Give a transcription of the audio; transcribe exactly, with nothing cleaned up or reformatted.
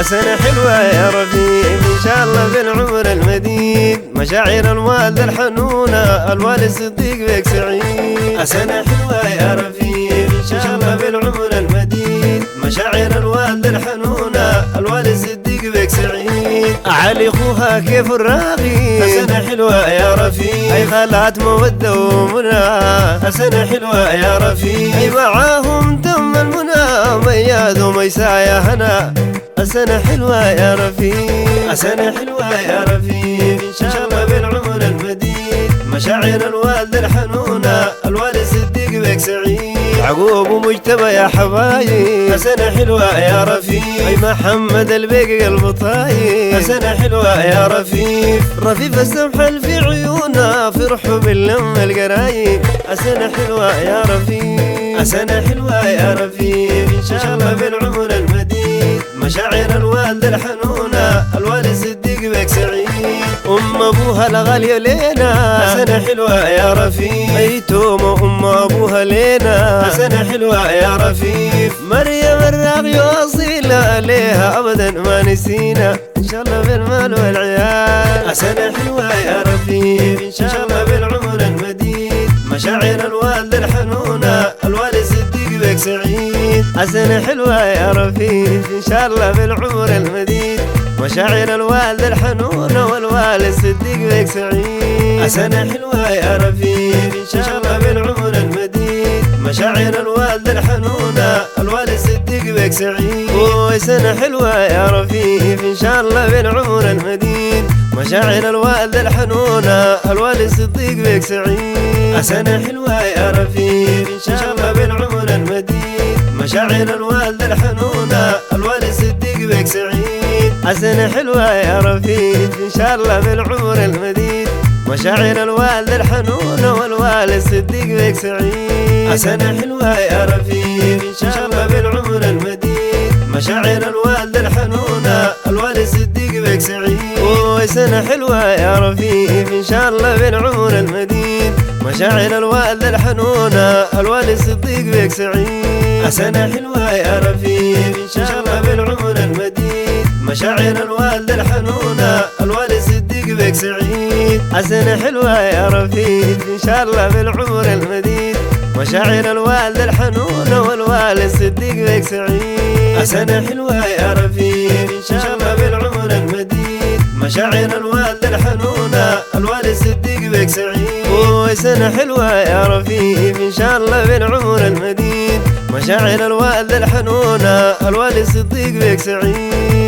سنة حلوة يا رفيق إن شاء الله بالعمر المديد، مشاعر الوالد الحنونة الوالد الصديق بك سعيد. سنة حلوة يا رفيق إن شاء الله بالعمر المديد، مشاعر الوالد الحنونة الوالد الصديق بك سعيد. علي خوها كيف الراغي سنة حلوة يا رفيق، أي خالات مودة ومنى. سنة حلوة يا رفيق أي معاهم تم المنى، مياد وميسايا هنا. سنة حلوة يا رفيق سنة حلوة يا رفيق إن شاء الله بالعمر المديد، مشاعر الوالد الحنونة الوالد الصديق بك سعيد. عقوب ومجتبى يا حبايب سنة حلوة يا رفيق، أي محمد البيق قلب طايب. سنة حلوة يا رفيق رفيف السمح في عيونا، فرحوا باللم القرايب. سنة حلوة يا رفيق سنة حلوة يا رفيق إن شاء الله بالعمر المديد، مشاعر الوالد الحنونة الوالد الصديق بك سعيد. أم أبوها الغالية لينا سنة حلوة يا رفيق، أي توم أم أبوها لينا. سنة حلوة يا رفيق مريم الراغي أصيلة عليها أبدا ما نسينا، إن شاء الله بالمال والعيال. سنة حلوة يا رفيق إن شاء الله بالعمر المديد، مشاعر الوالد الحنونة الوالد الصديق بك سعيد. سنة حلوة يا رفيق إن شاء الله بالعمر المديد، مشاعر الوالد الحنونة والوالد الصديق بك سعيد. سنة حلوة يا رفيق إن شاء الله بالعمر المديد، مشاعر الوالد الحنونة الوالد الصديق بك سعيد. سنة حلوة يا رفيق إن شاء الله بالعمر المديد، مشاعر الوالد الحنونة الوالد الصديق بك سعيد. سنة حلوة يا رفيق إن شاء الله بالعمر المديد، مشاعر الوالد الحنونة الوالد الصديق بك سعيد. سنة حلوة يا رفيق إن شاء الله بالعمر المديد، مشاعر الوالد الحنونة والوالد الصديق بك سعيد. سنة حلوة يا رفيق إن شاء الله بالعمر المديد، مشاعر الوالد الحنونة الوالد الصديق بك سعيد. سنة حلوة يا رفيق إن شاء الله بالعمر المديد، مشاعر الوالد الحنونة الوالد الصديق بك سعيد. سنة حلوة يا رفيق إن شاء الله بالعمر المديد، مشاعر الوالد الحنونة الوالد الصديق بك سعيد. سنة حلوة يا رفيق إن شاء الله بالعمر المديد، مشاعر الوالد الحنونة والوالد الصديق بك سعيد. سنة حلوة يا رفيق إن شاء الله بالعمر المديد، مشاعر الوالد الحنونة الوالد الصديق بك سعيد. سنة حلوة يا رفيق إن شاء الله بالعمر المديد، مشاعر الوالد الحنونة الوالد الصديق بك سعيد.